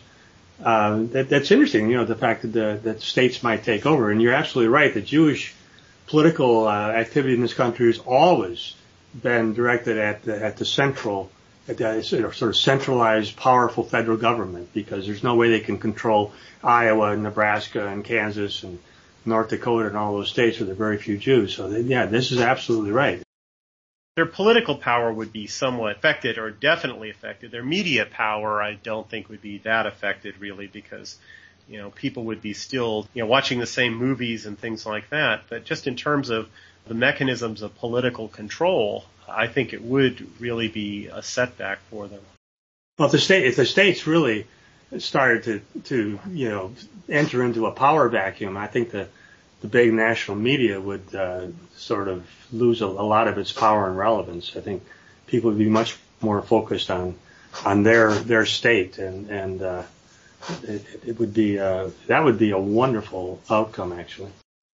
Uh, that, that's interesting, you know, the fact that the that states might take over. And you're absolutely right. The Jewish political uh, activity in this country has always been directed at the, at the central at the sort of centralized, powerful federal government, because there's no way they can control Iowa and Nebraska and Kansas and North Dakota and all those states where there are very few Jews. So, they, yeah, this is absolutely right. Their political power would be somewhat affected, or definitely affected. Their media power, I don't think, would be that affected, really, because, you know, people would be still, you know, watching the same movies and things like that. But just in terms of the mechanisms of political control, I think it would really be a setback for them. Well, if the state, if the states really started to, to, you know, enter into a power vacuum, I think the, the big national media would uh, sort of lose a, a lot of its power and relevance. I think people would be much more focused on on their their state, and and uh, it, it would be uh, that would be a wonderful outcome, actually.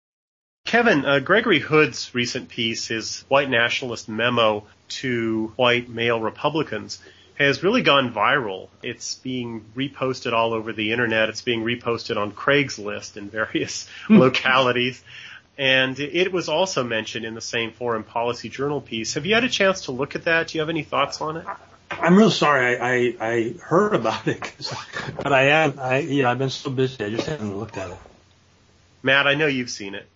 Kevin, uh, Gregory Hood's recent piece, his white nationalist memo to white male Republicans, has really gone viral. It's being reposted all over the internet. It's being reposted on Craigslist in various localities. And it was also mentioned in the same Foreign Policy Journal piece. Have you had a chance to look at that? Do you have any thoughts on it? I'm real sorry. I, I, I heard about it, but I am, I, you know, I've been so busy. I just haven't looked at it. Matt, I know you've seen it.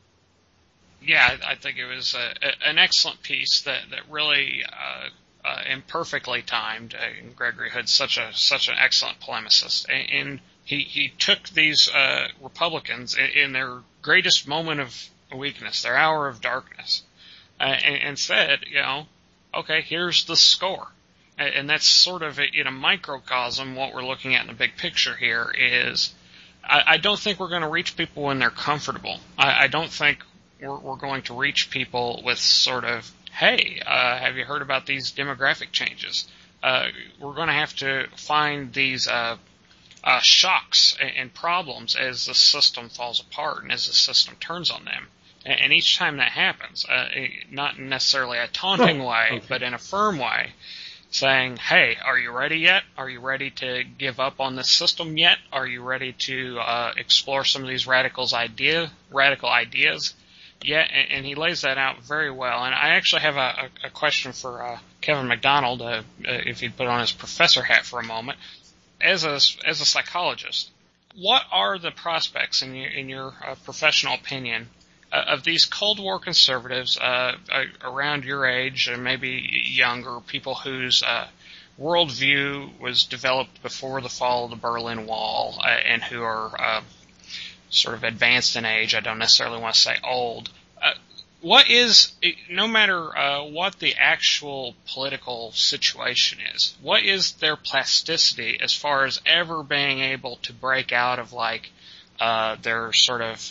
Yeah, I think it was a, a, an excellent piece that, that really, uh, uh, imperfectly timed. Uh, Gregory Hood's such a, such an excellent polemicist. And, and he, he took these, uh, Republicans in, in their greatest moment of weakness, their hour of darkness, uh, and, and said, you know, okay, here's the score. And, and that's sort of a, in a microcosm what we're looking at in the big picture here is, I, I don't think we're going to reach people when they're comfortable. I, I don't think We're, we're going to reach people with sort of, hey, uh, have you heard about these demographic changes? Uh, we're going to have to find these uh, uh, shocks and, and problems as the system falls apart and as the system turns on them. And, and each time that happens, uh, not necessarily a taunting oh, way, okay. but in a firm way, saying, hey, are you ready yet? Are you ready to give up on this system yet? Are you ready to uh, explore some of these radicals idea, radical ideas? Yeah, and, and he lays that out very well. And I actually have a, a, a question for uh, Kevin MacDonald, uh, uh, if he'd put on his professor hat for a moment. As a as a psychologist, what are the prospects, in your in your uh, professional opinion, uh, of these Cold War conservatives uh, uh, around your age and maybe younger, people whose uh, worldview was developed before the fall of the Berlin Wall, uh, and who are uh, sort of advanced in age? I don't necessarily want to say old. Uh, what is, no matter uh, what the actual political situation is, what is their plasticity as far as ever being able to break out of like uh, their sort of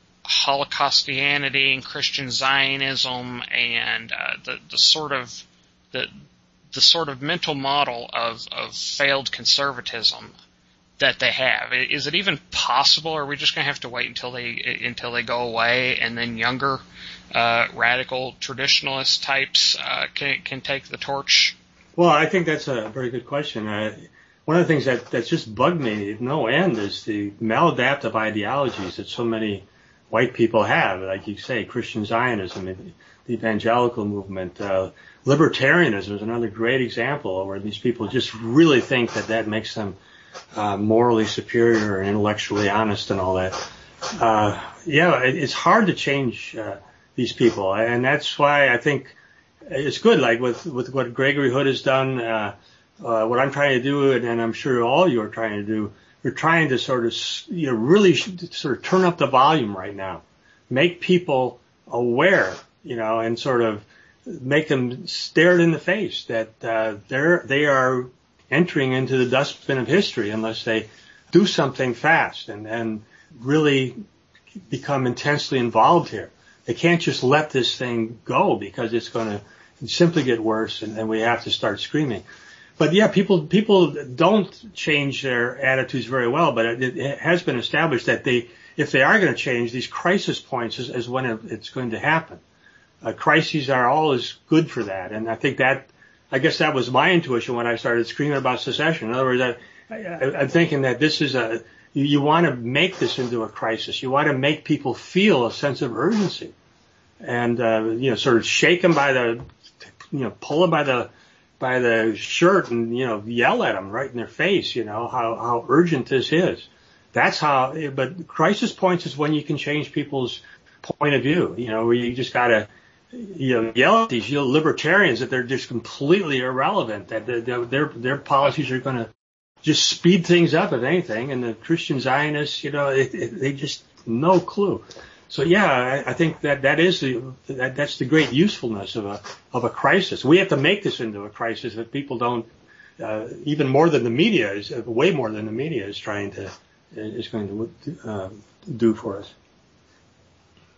Holocaustianity and Christian Zionism and uh, the the sort of the the sort of mental model of of failed conservatism that they have? Is it even possible, or are we just going to have to wait until they until they go away, and then younger uh, radical traditionalist types uh, can can take the torch? Well, I think that's a very good question. Uh, one of the things that that's just bugged me no end is the maladaptive ideologies that so many white people have, like you say, Christian Zionism, the evangelical movement, uh, libertarianism is another great example where these people just really think that that makes them Uh, morally superior and intellectually honest and all that. Uh, yeah, it, it's hard to change uh, these people, and that's why I think it's good. Like with with what Gregory Hood has done, uh, uh, what I'm trying to do, and, and I'm sure all you are trying to do, you're trying to sort of, you know, really sort of turn up the volume right now, make people aware, you know, and sort of make them stare it in the face that uh, they're they are. entering into the dustbin of history unless they do something fast and, and really become intensely involved here. They can't just let this thing go because it's going to simply get worse, and, and we have to start screaming. But yeah, people people don't change their attitudes very well, but it, it has been established that they, if they are going to change, these crisis points is, is when it, it's going to happen. Uh, crises are always good for that, and I think that I guess that was my intuition when I started screaming about secession. In other words, I, I, I'm thinking that this is a, you, you want to make this into a crisis. You want to make people feel a sense of urgency and, uh, you know, sort of shake them by the, you know, pull them by the, by the shirt and, you know, yell at them right in their face, you know, how, how urgent this is. That's how, but crisis points is when you can change people's point of view, you know, where you just gotta, you know, yell at these you know, libertarians that they're just completely irrelevant, that their their, their policies are going to just speed things up, if anything. And the Christian Zionists, you know, it, it, they just no clue. So yeah, I, I think that that is the that, that's the great usefulness of a of a crisis. We have to make this into a crisis that people don't, uh, even more than the media is, way more than the media is trying to is going to uh, do for us.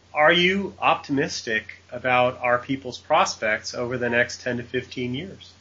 are you optimistic about our people's prospects over the next ten to fifteen years?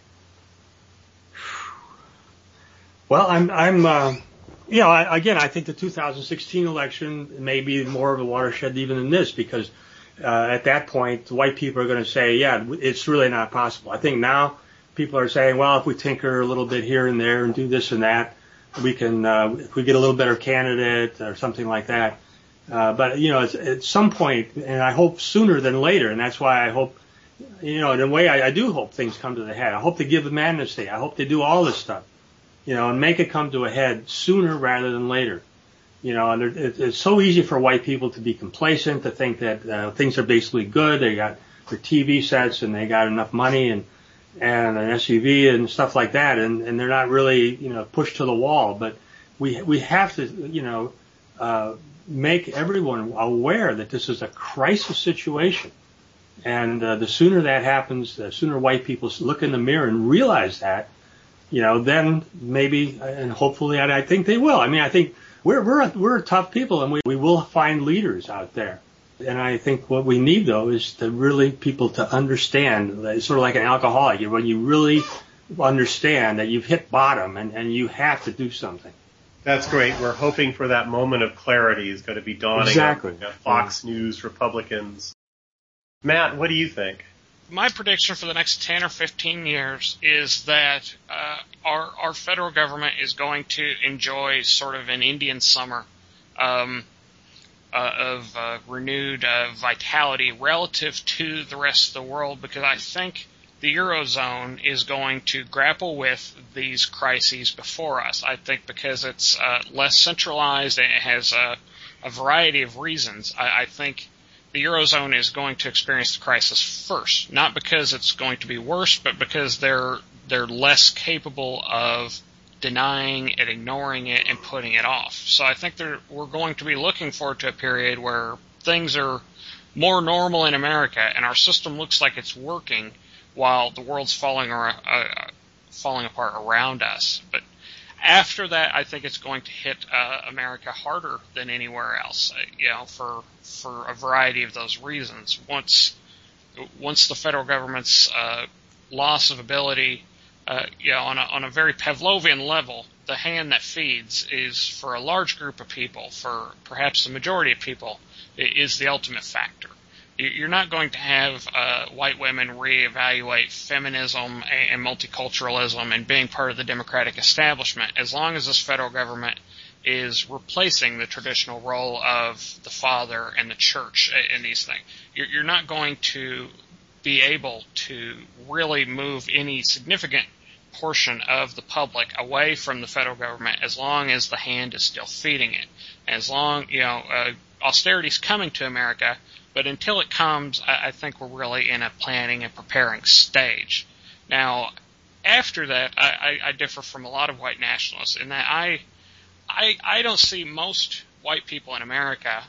Well, I'm, I'm, uh, you know, I, again, I think the two thousand sixteen election may be more of a watershed even than this, because uh, at that point, white people are going to say, yeah, it's really not possible. I think now people are saying, well, if we tinker a little bit here and there and do this and that, we can, uh, if we get a little better candidate or something like that. Uh, but, you know, it's, at some point, and I hope sooner than later, and that's why I hope, you know, in a way, I, I do hope things come to the head. I hope they give them amnesty. I hope they do all this stuff, you know, and make it come to a head sooner rather than later. You know, and it, it's so easy for white people to be complacent, to think that uh, things are basically good. They got their T V sets and they got enough money and and an S U V and stuff like that, and, and they're not really, you know, pushed to the wall. But we we have to, you know, uh, make everyone aware that this is a crisis situation. And uh, the sooner that happens, the sooner white people look in the mirror and realize that, you know, then maybe, and hopefully, I, I think they will. I mean, I think we're we're a, we're a tough people, and we we will find leaders out there. And I think what we need, though, is to really people to understand. It's sort of like an alcoholic. When you really understand that you've hit bottom and, and you have to do something. That's great. We're hoping for that moment of clarity is going to be dawning exactly. on Fox yeah. News Republicans. Matt, what do you think? My prediction for the next ten or fifteen years is that uh, our our federal government is going to enjoy sort of an Indian summer um, uh, of uh, renewed uh, vitality relative to the rest of the world, because I think the Eurozone is going to grapple with these crises before us. I think because it's uh, less centralized and it has a, a variety of reasons. I, I think the Eurozone is going to experience the crisis first, not because it's going to be worse, but because they're they're less capable of denying and ignoring it and putting it off. So I think they're, we're going to be looking forward to a period where things are more normal in America and our system looks like it's working while the world's falling or, uh, falling apart around us. But after that, I think it's going to hit uh, America harder than anywhere else, uh, you know, for for a variety of those reasons. Once once the federal government's uh, loss of ability, uh, you know, on a, on a very Pavlovian level, the hand that feeds is for a large group of people, for perhaps the majority of people, is the ultimate factor. You're not going to have uh, white women reevaluate feminism and multiculturalism and being part of the democratic establishment as long as this federal government is replacing the traditional role of the father and the church in these things. You're not going to be able to really move any significant portion of the public away from the federal government as long as the hand is still feeding it. As long, you know, uh, austerity's coming to America, but until it comes, I think we're really in a planning and preparing stage. Now, after that, I, I differ from a lot of white nationalists in that I, I, I don't see most white people in America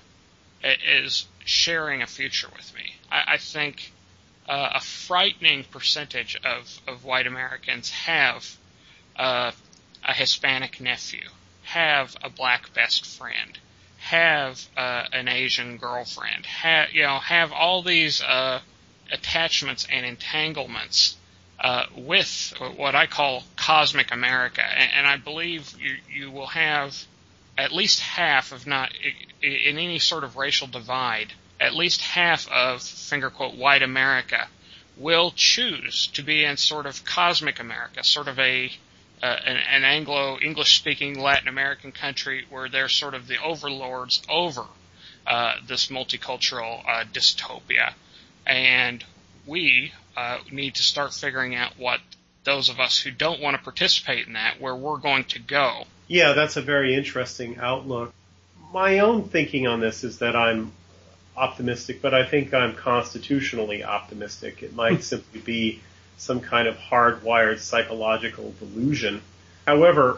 as sharing a future with me. I, I think uh, a frightening percentage of, of white Americans have uh, a Hispanic nephew, have a black best friend, have uh, an Asian girlfriend, have, you know, have all these uh, attachments and entanglements uh, with what I call cosmic America. And, and I believe you, you will have at least half, if not in any sort of racial divide, at least half of, finger quote, white America will choose to be in sort of cosmic America, sort of a Uh, an, an Anglo, English-speaking Latin American country where they're sort of the overlords over uh, this multicultural uh, dystopia. And we uh, need to start figuring out what those of us who don't want to participate in that, where we're going to go. Yeah, that's a very interesting outlook. My own thinking on this is that I'm optimistic, but I think I'm constitutionally optimistic. It might simply be some kind of hardwired psychological delusion. However,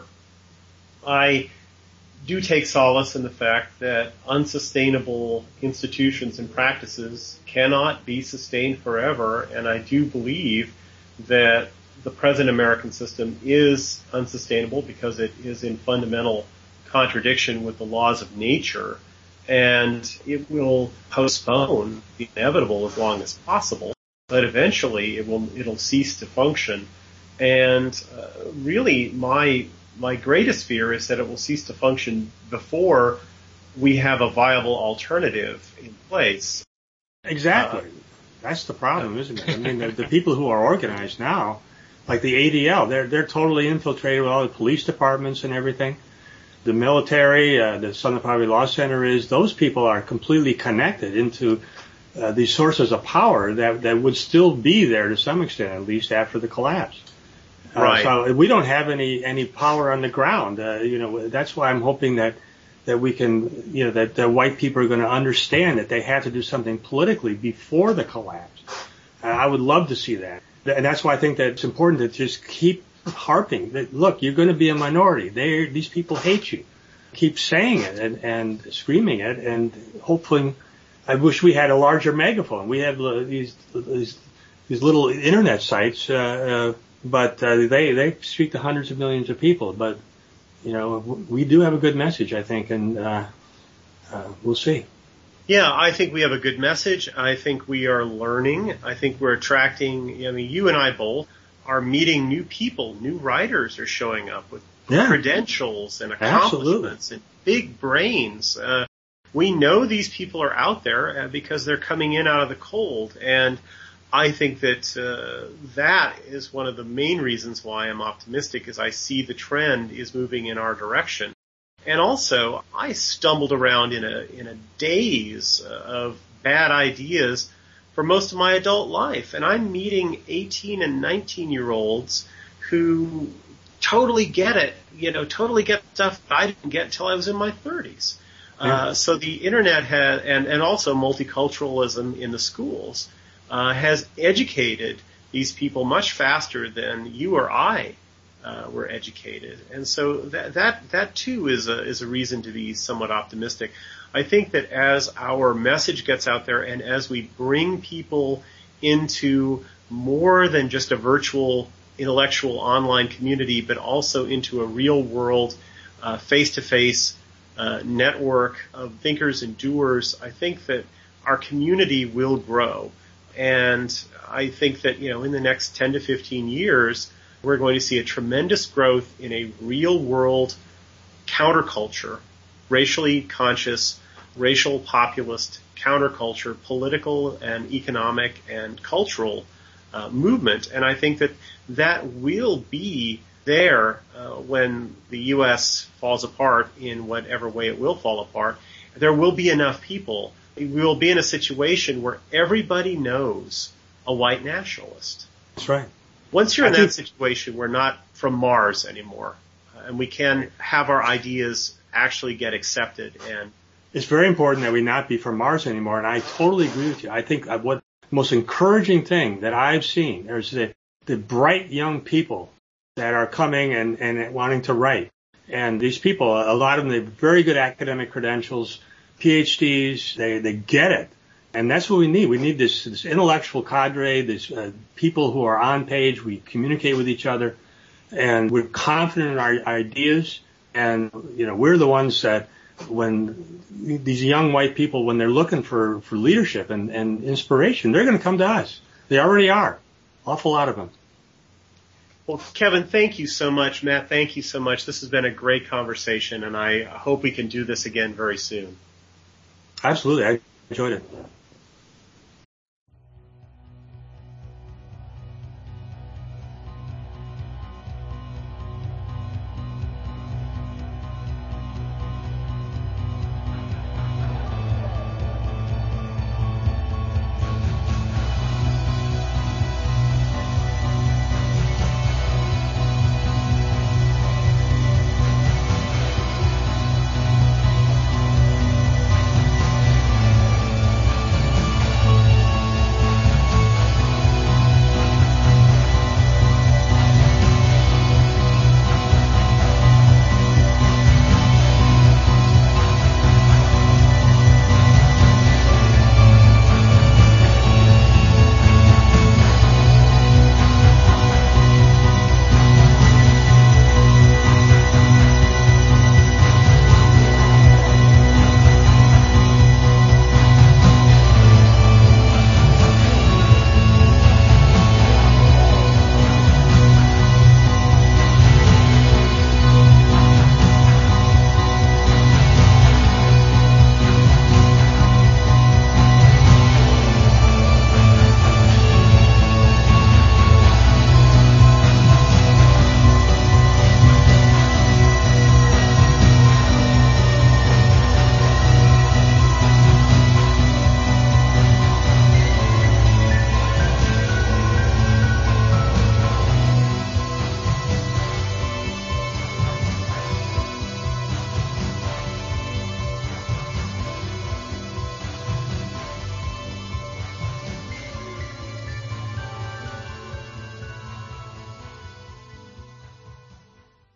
I do take solace in the fact that unsustainable institutions and practices cannot be sustained forever, and I do believe that the present American system is unsustainable because it is in fundamental contradiction with the laws of nature. and it will postpone the inevitable as long as possible, but eventually it will it'll cease to function. And uh, really, my my greatest fear is that it will cease to function before we have a viable alternative in place. Exactly. Uh, That's the problem, isn't it? I mean, the, the people who are organized now, like the A D L, they're they're totally infiltrated with all the police departments and everything. The military, uh, the Southern Poverty Law Center is, those people are completely connected into uh, these sources of power that, that would still be there to some extent, at least after the collapse. Right. Uh, so we don't have any, any power on the ground. Uh, you know, that's why I'm hoping that, that we can, you know, that the white people are going to understand that they have to do something politically before the collapse. Uh, I would love to see that. And that's why I think that it's important to just keep harping that, look, you're going to be a minority. They, these people hate you. Keep saying it and, and screaming it, and hopefully, I wish we had a larger megaphone. We have uh, these, these these little internet sites, uh, uh, but uh, they they speak to hundreds of millions of people. But you know, we do have a good message, I think, and uh, uh, we'll see. Yeah, I think we have a good message. I think we are learning. I think we're attracting. I mean, you and I both are meeting new people. New writers are showing up with yeah. credentials and accomplishments Absolutely. and big brains. Uh, we know these people are out there uh, because they're coming in out of the cold. And I think that uh, that is one of the main reasons why I'm optimistic, is I see the trend is moving in our direction. And also, I stumbled around in a in a daze of bad ideas for most of my adult life. And I'm meeting eighteen and nineteen year olds who totally get it, you know, totally get stuff that I didn't get until I was in my thirties. Yeah. Uh, so the internet has, and, and also multiculturalism in the schools, uh, has educated these people much faster than you or I uh, were educated. And so that, that, that too is a, is a reason to be somewhat optimistic. I think that as our message gets out there and as we bring people into more than just a virtual intellectual online community, but also into a real world, uh, face-to-face uh, network of thinkers and doers, I think that our community will grow. And I think that, you know, in the next ten to fifteen years, we're going to see a tremendous growth in a real world counterculture, racially conscious, racial populist counterculture, political and economic and cultural uh, movement. And I think that that will be there uh, when the U S falls apart in whatever way it will fall apart. There will be enough people. We will be in a situation where everybody knows a white nationalist. That's right. Once you're in I that think- situation, we're not from Mars anymore, uh, and we can have our ideas actually get accepted. And it's very important that we not be from Mars anymore, and I totally agree with you. I think what the most encouraging thing that I've seen is the, the bright young people that are coming and, and wanting to write. And these people, a lot of them, they have very good academic credentials, P H Ds, they, they get it. And that's what we need. We need this, this intellectual cadre, this uh, people who are on page. We communicate with each other, and we're confident in our ideas. And, you know, we're the ones that when these young white people, when they're looking for, for leadership and, and inspiration, they're going to come to us. They already are. Awful lot of them. Well, Kevin, thank you so much. Matt, thank you so much. This has been a great conversation, and I hope we can do this again very soon. Absolutely. I enjoyed it.